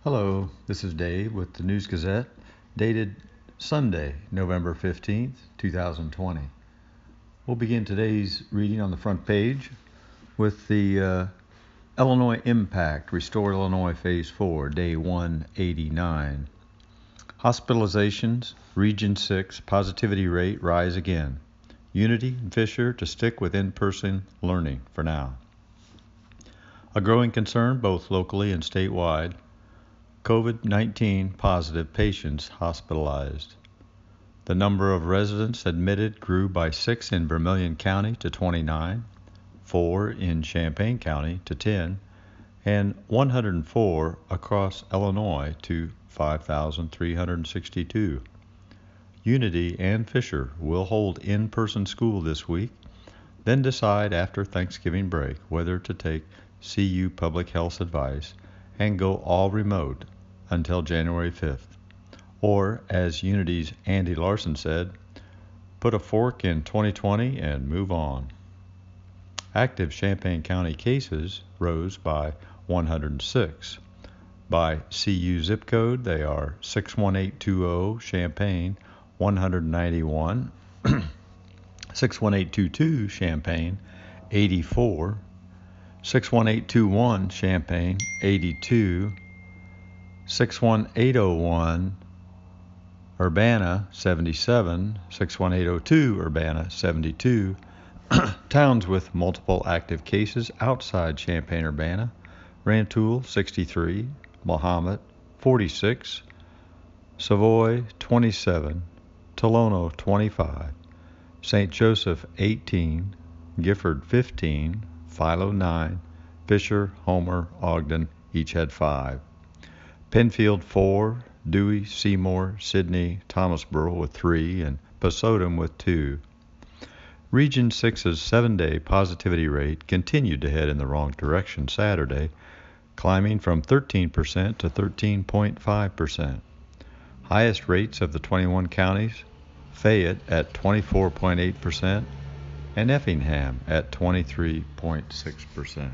Hello, this is Dave with the News Gazette, dated Sunday, November 15th, 2020. We'll begin today's reading on the front page with the Illinois Impact, Restore Illinois Phase 4, Day 189. Hospitalizations, Region 6, positivity rate rise again. Unity and Fisher to stick with in-person learning for now. A growing concern both locally and statewide. COVID-19 positive patients hospitalized. The number of residents admitted grew by 6 in Vermilion County to 29, 4 in Champaign County to 10, and 104 across Illinois to 5,362. Unity and Fisher will hold in-person school this week, then decide after Thanksgiving break whether to take CU Public Health's advice and go all remote until January 5th. Or, as Unity's Andy Larson said, put a fork in 2020 and move on. Active Champaign County cases rose by 106. By CU zip code, they are 61820 Champaign 191, 61822 Champaign 84, 61821 Champaign 82, 61801 Urbana 77, 61802 Urbana 72. Towns with multiple active cases outside Champaign-Urbana: Rantoul 63, Mahomet 46, Savoy 27, Tolono 25, St. Joseph 18, Gifford 15, Philo 9, Fisher, Homer, Ogden each had 5. Penfield 4, Dewey, Seymour, Sidney, Thomasboro with 3, and Pasodum with 2. Region 6's 7-day positivity rate continued to head in the wrong direction Saturday, climbing from 13% to 13.5%. Highest rates of the 21 counties: Fayette at 24.8% and Effingham at 23.6%.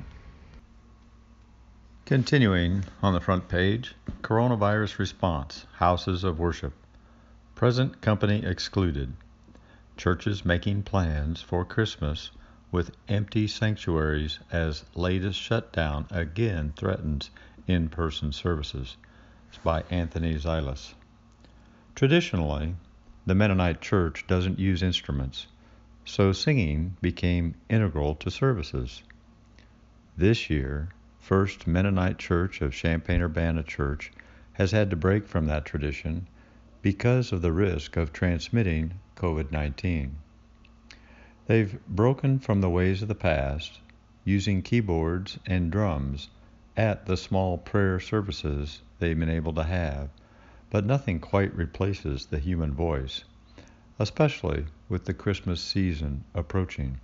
Continuing on the front page, coronavirus response, houses of worship. Present company excluded. Churches making plans for Christmas with empty sanctuaries as latest shutdown again threatens in-person services. It's by Anthony Zilas. Traditionally, the Mennonite Church doesn't use instruments, so singing became integral to services. This year, First Mennonite Church of Champaign-Urbana Church has had to break from that tradition because of the risk of transmitting COVID-19. They've broken from the ways of the past, using keyboards and drums at the small prayer services they've been able to have, but nothing quite replaces the human voice, especially with the Christmas season approaching.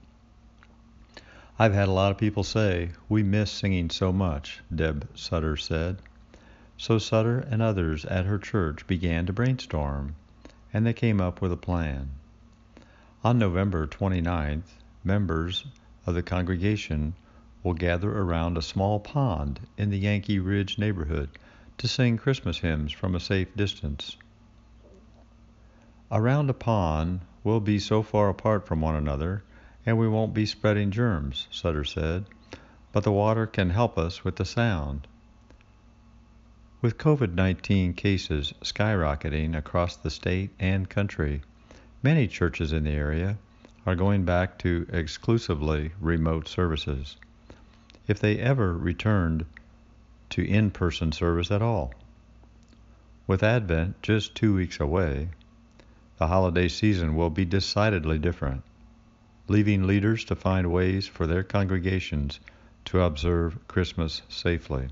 I've had a lot of people say, "We miss singing so much," Deb Sutter said. So Sutter and others at her church began to brainstorm, and they came up with a plan. On November 29th, members of the congregation will gather around a small pond in the Yankee Ridge neighborhood to sing Christmas hymns from a safe distance. Around a pond, we'll be so far apart from one another and we won't be spreading germs, Sutter said, but the water can help us with the sound. With COVID-19 cases skyrocketing across the state and country, many churches in the area are going back to exclusively remote services, if they ever returned to in-person service at all. With Advent just 2 weeks away, the holiday season will be decidedly different, leaving leaders to find ways for their congregations to observe Christmas safely.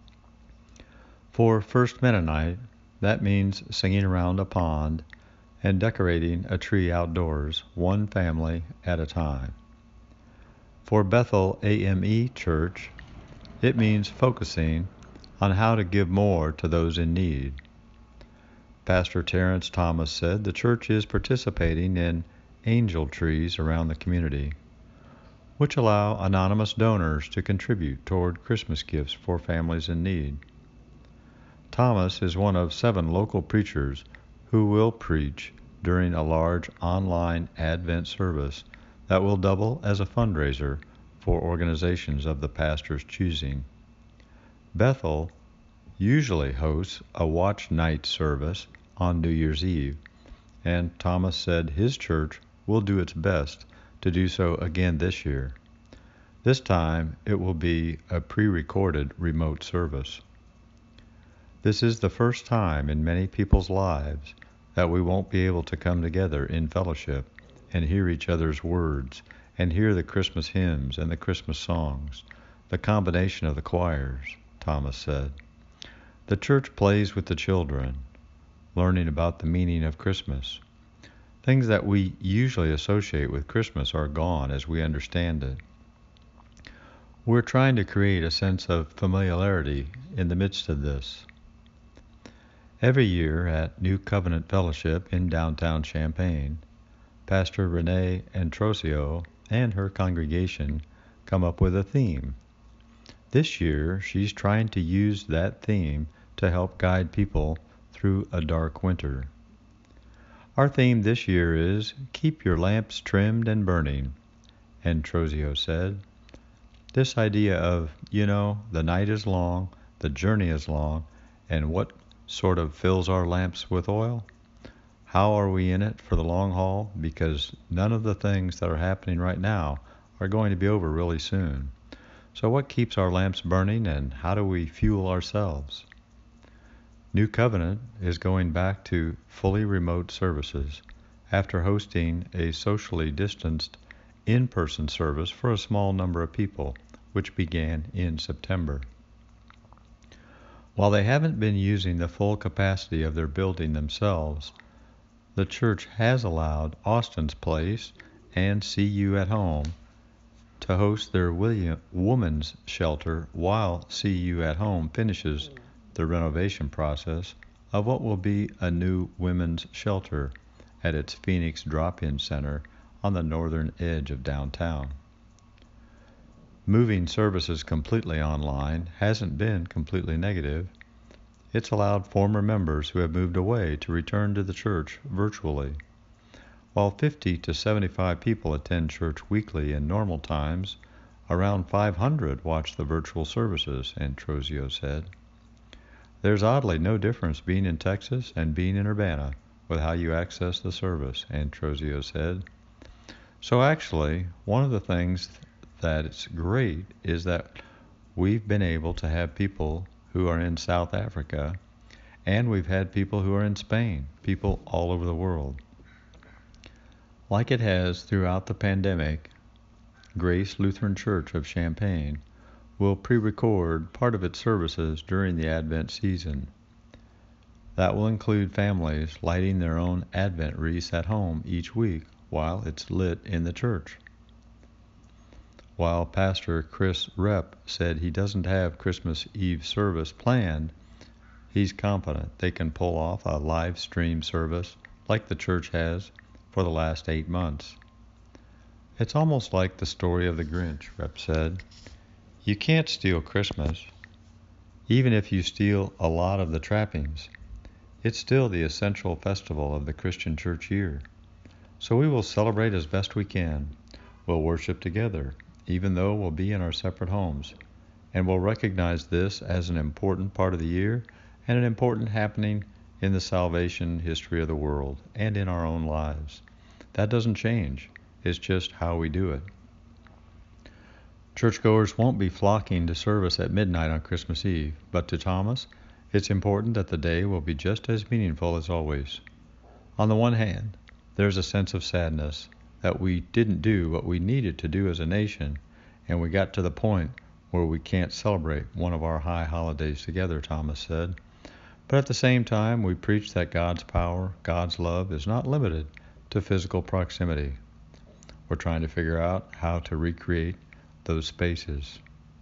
For First Mennonite, that means singing around a pond and decorating a tree outdoors, one family at a time. For Bethel AME Church, it means focusing on how to give more to those in need. Pastor Terrence Thomas said the church is participating in angel trees around the community, which allow anonymous donors to contribute toward Christmas gifts for families in need. Thomas is one of 7 local preachers who will preach during a large online Advent service that will double as a fundraiser for organizations of the pastor's choosing. Bethel usually hosts a watch night service on New Year's Eve, and Thomas said his church will do its best to do so again this year. This time it will be a pre-recorded remote service. This is the first time in many people's lives that we won't be able to come together in fellowship and hear each other's words and hear the Christmas hymns and the Christmas songs, the combination of the choirs, Thomas said. The church plays with the children, learning about the meaning of Christmas. Things that we usually associate with Christmas are gone as we understand it. We're trying to create a sense of familiarity in the midst of this. Every year at New Covenant Fellowship in downtown Champaign, Pastor Renee Antrosio and her congregation come up with a theme. This year, she's trying to use that theme to help guide people through a dark winter. Our theme this year is Keep Your Lamps Trimmed and Burning, Antrosio said. This idea of, the night is long, the journey is long, and what sort of fills our lamps with oil? How are we in it for the long haul? Because none of the things that are happening right now are going to be over really soon. So what keeps our lamps burning, and how do we fuel ourselves? New Covenant is going back to fully remote services after hosting a socially distanced in-person service for a small number of people, which began in September. While they haven't been using the full capacity of their building themselves, the church has allowed Austin's Place and CU at Home to host their women's shelter while CU at Home finishes the renovation process of what will be a new women's shelter at its Phoenix Drop-In Center on the northern edge of downtown. Moving services completely online hasn't been completely negative. It's allowed former members who have moved away to return to the church virtually. While 50 to 75 people attend church weekly in normal times, around 500 watch the virtual services, Antrosio said. There's oddly no difference being in Texas and being in Urbana with how you access the service, Antrosio said. So actually, one of the things that it's great is that we've been able to have people who are in South Africa, and we've had people who are in Spain, people all over the world. Like it has throughout the pandemic, Grace Lutheran Church of Champaign will pre-record part of its services during the Advent season. That will include families lighting their own Advent wreaths at home each week while it's lit in the church. While Pastor Chris Repp said he doesn't have Christmas Eve service planned, he's confident they can pull off a live stream service like the church has for the last 8 months. It's almost like the story of the Grinch, Repp said. You can't steal Christmas. Even if you steal a lot of the trappings, it's still the essential festival of the Christian church year. So we will celebrate as best we can. We'll worship together, even though we'll be in our separate homes, and we'll recognize this as an important part of the year and an important happening in the salvation history of the world and in our own lives. That doesn't change. It's just how we do it. Churchgoers won't be flocking to service at midnight on Christmas Eve, but to Thomas, it's important that the day will be just as meaningful as always. On the one hand, there's a sense of sadness that we didn't do what we needed to do as a nation, and we got to the point where we can't celebrate one of our high holidays together, Thomas said. But at the same time, we preach that God's power, God's love is not limited to physical proximity. We're trying to figure out how to recreate those spaces.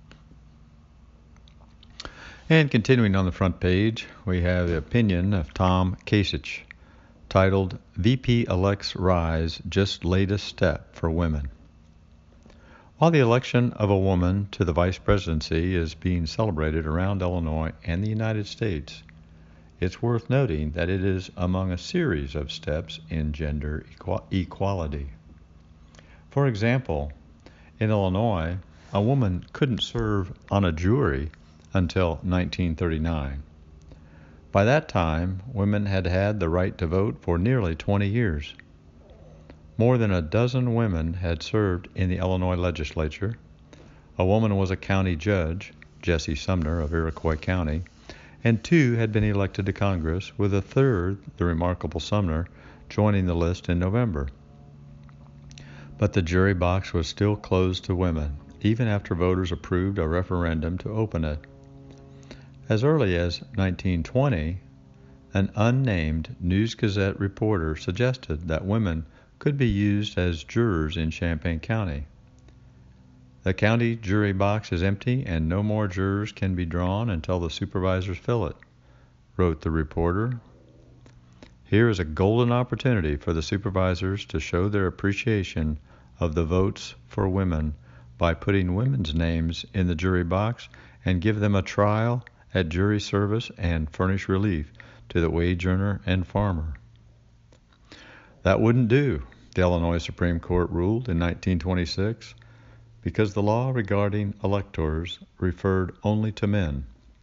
And continuing on the front page, we have the opinion of Tom Kasich, titled VP-Elect's Rise, Just Latest Step for Women. While the election of a woman to the vice presidency is being celebrated around Illinois and the United States, It's worth noting that it is among a series of steps in gender equality. For example, in Illinois, a woman couldn't serve on a jury until 1939. By that time, women had had the right to vote for nearly 20 years. More than a dozen women had served in the Illinois legislature. A woman was a county judge, Jessie Sumner of Iroquois County, and 2 had been elected to Congress, with a third, the remarkable Sumner, joining the list in November. But the jury box was still closed to women, even after voters approved a referendum to open it. As early as 1920, an unnamed News-Gazette reporter suggested that women could be used as jurors in Champaign County. The county jury box is empty and no more jurors can be drawn until the supervisors fill it, wrote the reporter. Here is a golden opportunity for the supervisors to show their appreciation of the votes for women by putting women's names in the jury box and give them a trial at jury service and furnish relief to the wage earner and farmer. That wouldn't do, the Illinois Supreme Court ruled in 1926, because the law regarding electors referred only to men.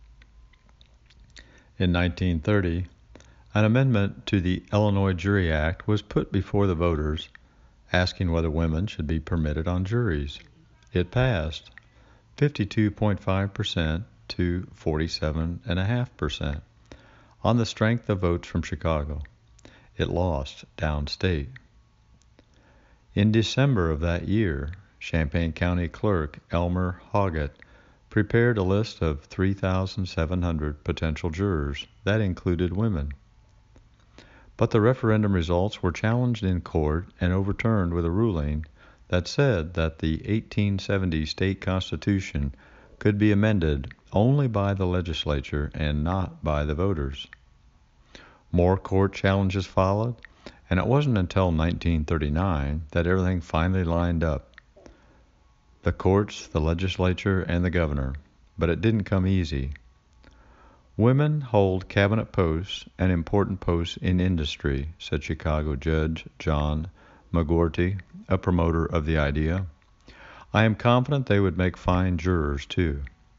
In 1930, an amendment to the Illinois Jury Act was put before the voters, asking whether women should be permitted on juries. It passed, 52.5% to 47.5%, on the strength of votes from Chicago. It lost downstate. In December of that year, Champaign County Clerk Elmer Hoggett prepared a list of 3,700 potential jurors that included women. But the referendum results were challenged in court and overturned with a ruling that said that the 1870 state constitution could be amended only by the legislature and not by the voters. More court challenges followed, and it wasn't until 1939 that everything finally lined up. The courts, the legislature, and the governor, but it didn't come easy. Women hold cabinet posts and important posts in industry, said Chicago Judge John McGuirty, a promoter of the idea. I am confident they would make fine jurors, too.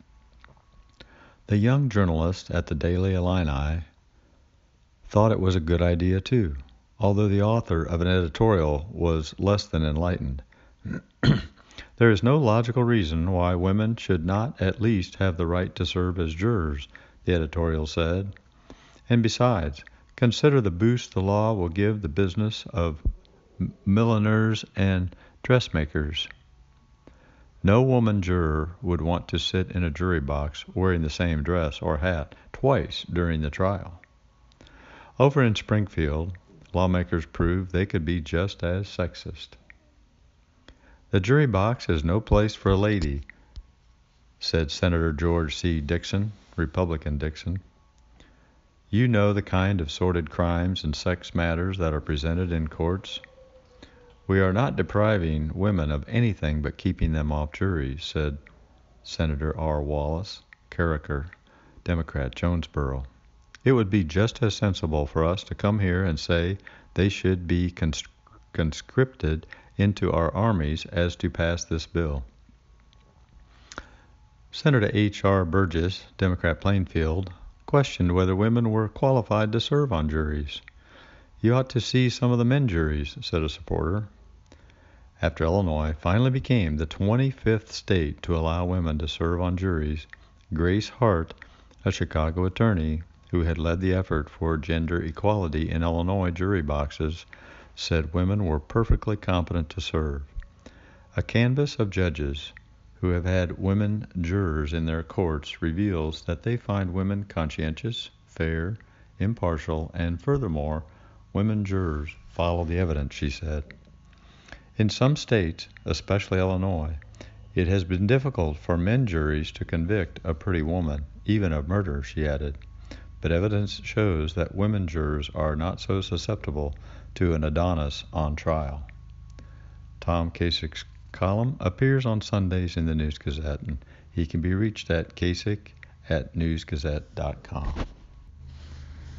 The young journalist at the Daily Illini thought it was a good idea, too, although the author of an editorial was less than enlightened. There is no logical reason why women should not at least have the right to serve as jurors, the editorial said. And besides, consider the boost the law will give the business of milliners and dressmakers. No woman juror would want to sit in a jury box wearing the same dress or hat twice during the trial. Over in Springfield, lawmakers proved they could be just as sexist. The jury box is no place for a lady, said Senator George C. Dixon, Republican Dixon. You know the kind of sordid crimes and sex matters that are presented in courts. We are not depriving women of anything but keeping them off juries, said Senator R. Wallace Carricker, Democrat, Jonesboro. It would be just as sensible for us to come here and say they should be conscripted into our armies as to pass this bill. Senator H.R. Burgess, Democrat, Plainfield, questioned whether women were qualified to serve on juries. You ought to see some of the men juries, said a supporter. After Illinois finally became the 25th state to allow women to serve on juries, Grace Hart, a Chicago attorney who had led the effort for gender equality in Illinois jury boxes, said women were perfectly competent to serve. A canvass of judges who have had women jurors in their courts reveals that they find women conscientious, fair, impartial, and furthermore, women jurors follow the evidence, she said. In some states, especially Illinois, it has been difficult for men juries to convict a pretty woman, even of murder, she added. But evidence shows that women jurors are not so susceptible to an Adonis on trial. Tom Kasich's column appears on Sundays in the News-Gazette, and he can be reached at kasich@newsgazette.com.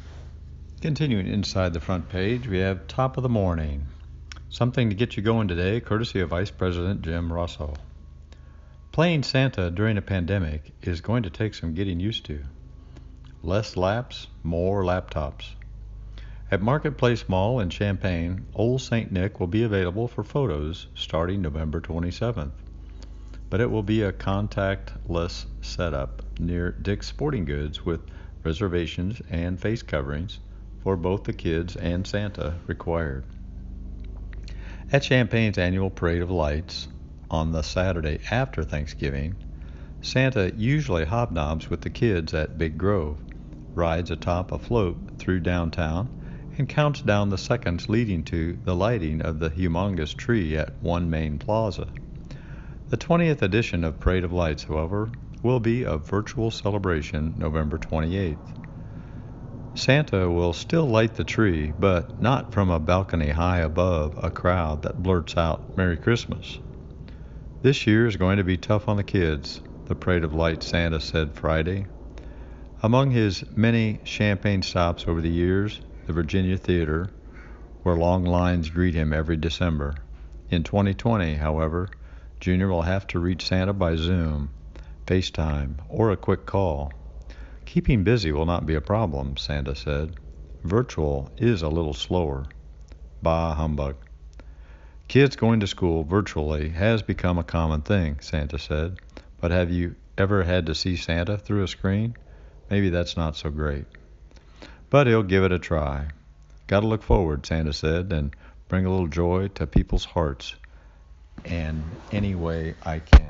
Continuing inside the front page, we have Top of the Morning. Something to get you going today, courtesy of Vice President Jim Russell. Playing Santa during a pandemic is going to take some getting used to. Less laps, more laptops. At Marketplace Mall in Champaign, Old St. Nick will be available for photos starting November 27th. But it will be a contactless setup near Dick's Sporting Goods with reservations and face coverings for both the kids and Santa required. At Champaign's annual Parade of Lights on the Saturday after Thanksgiving, Santa usually hobnobs with the kids at Big Grove, rides atop a float through downtown, and counts down the seconds leading to the lighting of the humongous tree at One Main Plaza. The 20th edition of Parade of Lights, however, will be a virtual celebration November 28th. Santa will still light the tree, but not from a balcony high above a crowd that blurts out Merry Christmas. This year is going to be tough on the kids, the Parade of Lights Santa said Friday. Among his many Champaign stops over the years, the Virginia Theater, where long lines greet him every December. In 2020, however, Junior will have to reach Santa by Zoom, FaceTime, or a quick call. Keeping busy will not be a problem, Santa said. Virtual is a little slower. Bah humbug. Kids going to school virtually has become a common thing, Santa said. But have you ever had to see Santa through a screen? Maybe that's not so great. But he'll give it a try. Gotta look forward, Santa said, and bring a little joy to people's hearts. And any way I can.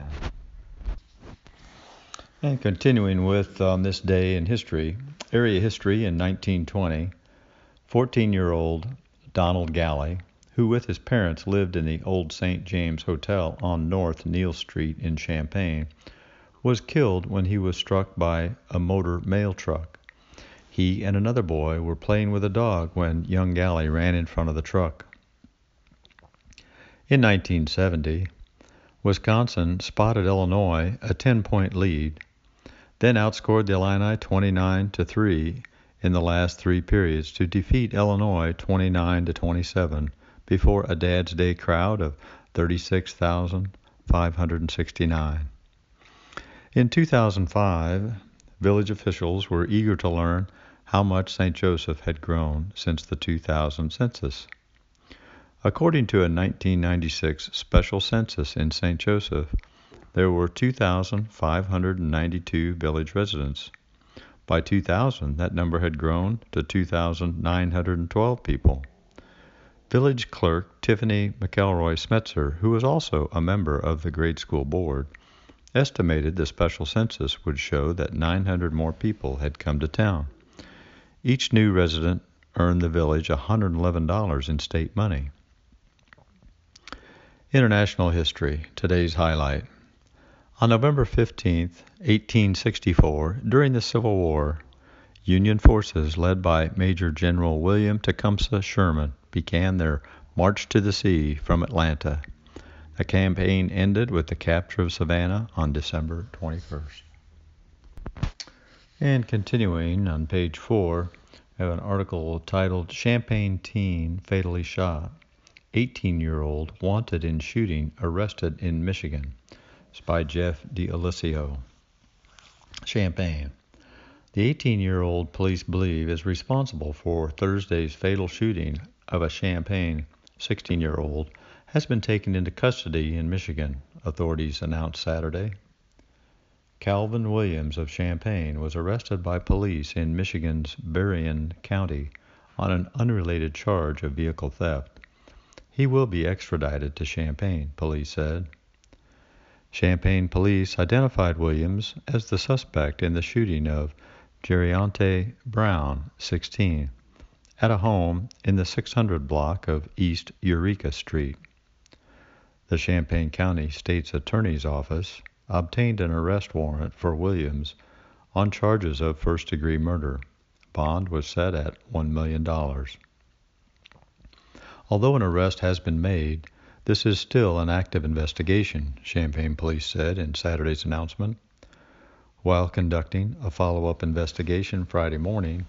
And continuing with on this day in history, area history in 1920, 14-year-old Donald Galley, who with his parents lived in the old St. James Hotel on North Neal Street in Champaign, was killed when he was struck by a motor mail truck. He and another boy were playing with a dog when young Galley ran in front of the truck. In 1970, Wisconsin spotted Illinois a 10-point lead, then outscored the Illini 29-3 in the last three periods to defeat Illinois 29-27 before a Dad's Day crowd of 36,569. In 2005, village officials were eager to learn how much St. Joseph had grown since the 2000 census. According to a 1996 special census in St. Joseph, there were 2,592 village residents. By 2000, that number had grown to 2,912 people. Village clerk Tiffany McElroy Smetzer, who was also a member of the grade school board, estimated the special census would show that 900 more people had come to town. Each new resident earned the village $111 in state money. International history, today's highlight. On November 15, 1864, during the Civil War, Union forces led by Major General William Tecumseh Sherman began their march to the sea from Atlanta. The campaign ended with the capture of Savannah on December 21st. And continuing on page 4, I have an article titled Champaign Teen Fatally Shot. 18-year-old wanted in shooting arrested in Michigan. It's by Jeff D'Alessio. Champaign. The 18-year-old police believe is responsible for Thursday's fatal shooting of a Champaign 16-year-old has been taken into custody in Michigan, authorities announced Saturday. Calvin Williams of Champaign was arrested by police in Michigan's Berrien County on an unrelated charge of vehicle theft. He will be extradited to Champaign, police said. Champaign police identified Williams as the suspect in the shooting of Jerionte Brown, 16, at a home in the 600 block of East Eureka Street. The Champaign County State's Attorney's Office obtained an arrest warrant for Williams on charges of first-degree murder. Bond was set at $1 million. Although an arrest has been made, this is still an active investigation, Champaign police said in Saturday's announcement. While conducting a follow-up investigation Friday morning,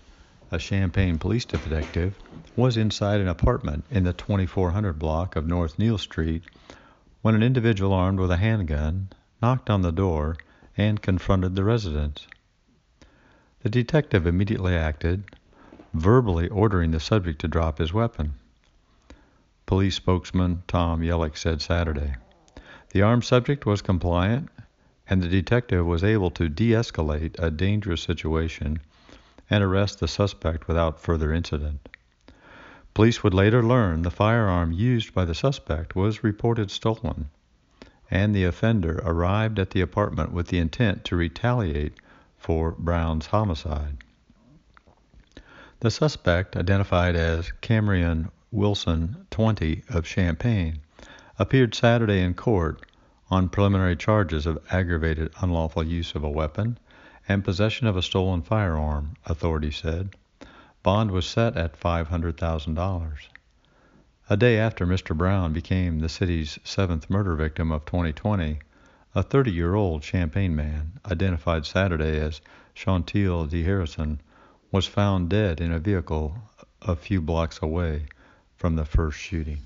a Champaign police detective, was inside an apartment in the 2400 block of North Neal Street when an individual armed with a handgun knocked on the door and confronted the residents. The detective immediately acted, verbally ordering the subject to drop his weapon. Police spokesman Tom Yellick said Saturday. The armed subject was compliant, and the detective was able to de-escalate a dangerous situation and arrest the suspect without further incident. Police would later learn the firearm used by the suspect was reported stolen, and the offender arrived at the apartment with the intent to retaliate for Brown's homicide. The suspect, identified as Camryn Wilson, 20, of Champaign, appeared Saturday in court on preliminary charges of aggravated unlawful use of a weapon and possession of a stolen firearm, authorities said. Bond was set at $500,000. A day after Mr. Brown became the city's seventh murder victim of 2020, a 30-year-old Champaign man, identified Saturday as Chantil D. Harrison, was found dead in a vehicle a few blocks away from the first shooting.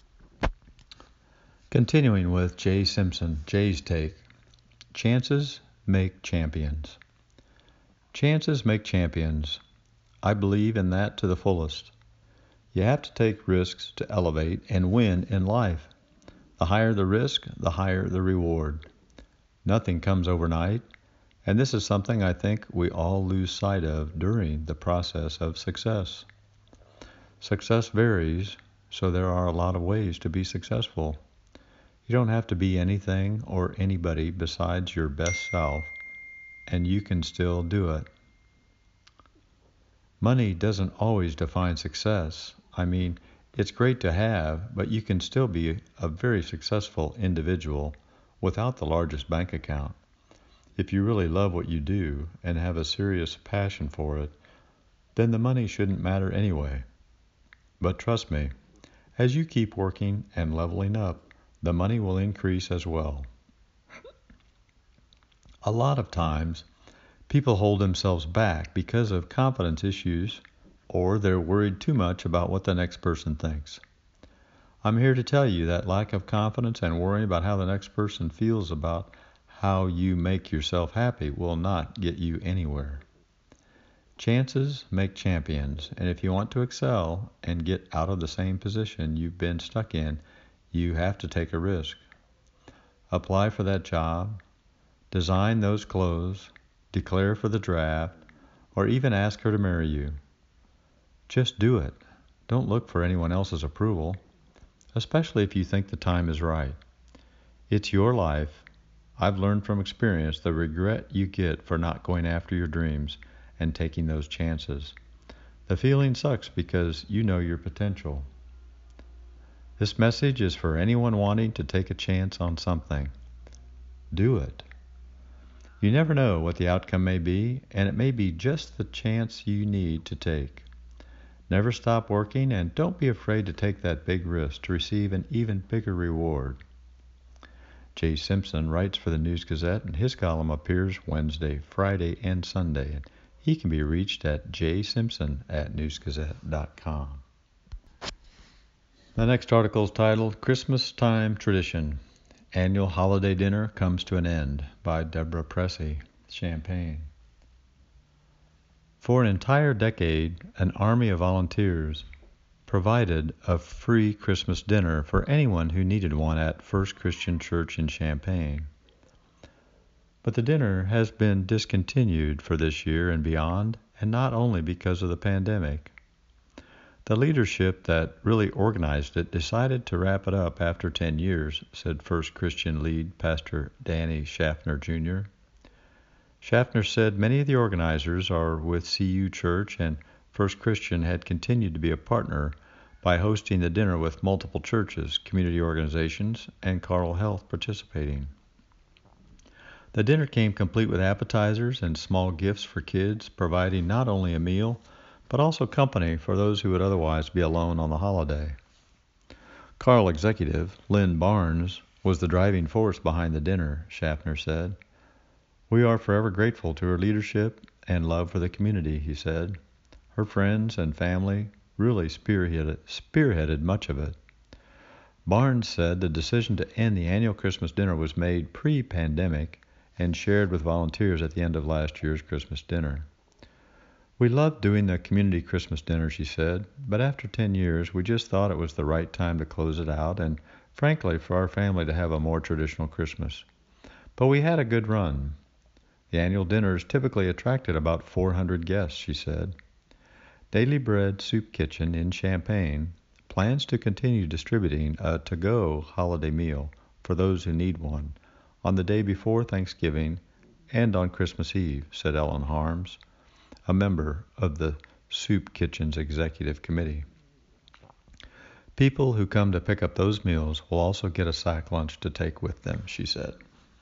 Continuing with Jay Simpson, Jay's take. Chances make champions. Chances make champions. I believe in that to the fullest. You have to take risks to elevate and win in life. The higher the risk, the higher the reward. Nothing comes overnight, and this is something I think we all lose sight of during the process of success. Success varies, so there are a lot of ways to be successful. You don't have to be anything or anybody besides your best self, and you can still do it. Money doesn't always define success. I mean, it's great to have, but you can still be a very successful individual without the largest bank account. If you really love what you do and have a serious passion for it, then the money shouldn't matter anyway. But trust me, as you keep working and leveling up, the money will increase as well. A lot of times, people hold themselves back because of confidence issues, or they're worried too much about what the next person thinks. I'm here to tell you that lack of confidence and worrying about how the next person feels about how you make yourself happy will not get you anywhere. Chances make champions, and if you want to excel and get out of the same position you've been stuck in, you have to take a risk. Apply for that job, design those clothes, declare for the draft, or even ask her to marry you. Just do it. Don't look for anyone else's approval, especially if you think the time is right. It's your life. I've learned from experience the regret you get for not going after your dreams and taking those chances. The feeling sucks because you know your potential. This message is for anyone wanting to take a chance on something. Do it. You never know what the outcome may be, and it may be just the chance you need to take. Never stop working, and don't be afraid to take that big risk to receive an even bigger reward. Jay Simpson writes for the News-Gazette, and his column appears Wednesday, Friday, and Sunday. And he can be reached at jsimpson@newsgazette.com. The next article is titled Christmas Time Tradition. Annual Holiday Dinner Comes to an End by Deborah Pressey, Champaign. For an entire decade, an army of volunteers provided a free Christmas dinner for anyone who needed one at First Christian Church in Champaign. But the dinner has been discontinued for this year and beyond, and not only because of the pandemic. The leadership that really organized it decided to wrap it up after 10 years, said First Christian lead Pastor Danny Schaffner Jr. Schaffner said many of the organizers are with CU Church, and First Christian had continued to be a partner by hosting the dinner with multiple churches, community organizations, and Carle Health participating. The dinner came complete with appetizers and small gifts for kids, providing not only a meal, but also company for those who would otherwise be alone on the holiday. Carle executive Lynn Barnes was the driving force behind the dinner, Schaffner said. We are forever grateful to her leadership and love for the community, he said. Her friends and family really spearheaded much of it. Barnes said the decision to end the annual Christmas dinner was made pre-pandemic and shared with volunteers at the end of last year's Christmas dinner. We loved doing the community Christmas dinner, she said, but after 10 years, we just thought it was the right time to close it out and, frankly, for our family to have a more traditional Christmas. But we had a good run. The annual dinners typically attracted about 400 guests, she said. Daily Bread Soup Kitchen in Champaign plans to continue distributing a to-go holiday meal for those who need one on the day before Thanksgiving and on Christmas Eve, said Ellen Harms, a member of the Soup Kitchen's executive committee. People who come to pick up those meals will also get a sack lunch to take with them, she said.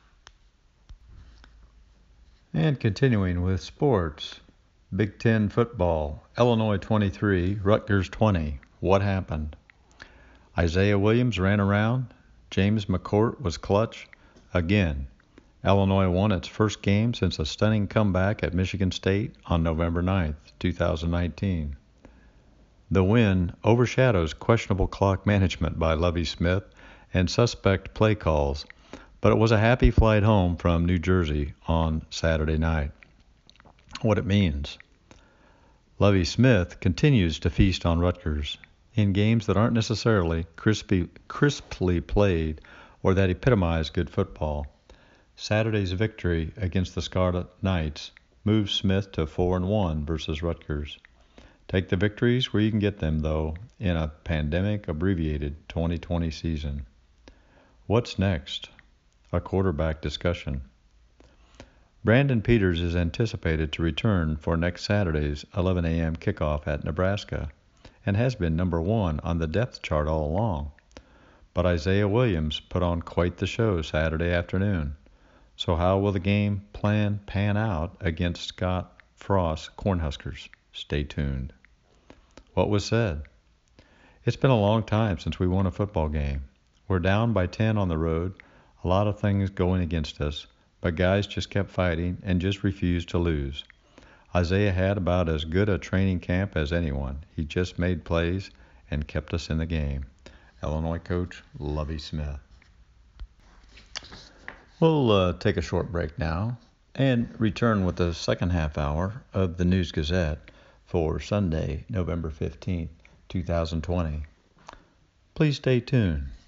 And continuing with sports, Big Ten football, Illinois 23, Rutgers 20. What happened? Isaiah Williams ran around. James McCourt was clutch. Again, Illinois won its first game since a stunning comeback at Michigan State on November 9, 2019. The win overshadows questionable clock management by Lovie Smith and suspect play calls, but it was a happy flight home from New Jersey on Saturday night. What it means. Lovie Smith continues to feast on Rutgers in games that aren't necessarily crisply played or that epitomize good football. Saturday's victory against the Scarlet Knights moves Smith to 4-1 versus Rutgers. Take the victories where you can get them, though, in a pandemic-abbreviated 2020 season. What's next? A quarterback discussion. Brandon Peters is anticipated to return for next Saturday's 11 a.m. kickoff at Nebraska and has been number 1 on the depth chart all along. But Isaiah Williams put on quite the show Saturday afternoon. So how will the game plan pan out against Scott Frost's Cornhuskers? Stay tuned. What was said? It's been a long time since we won a football game. We're down by 10 on the road, a lot of things going against us, but guys just kept fighting and just refused to lose. Isaiah had about as good a training camp as anyone. He just made plays and kept us in the game. Illinois coach Lovie Smith. We'll take a short break now and return with the second half hour of the News Gazette for Sunday, November 15th, 2020. Please stay tuned.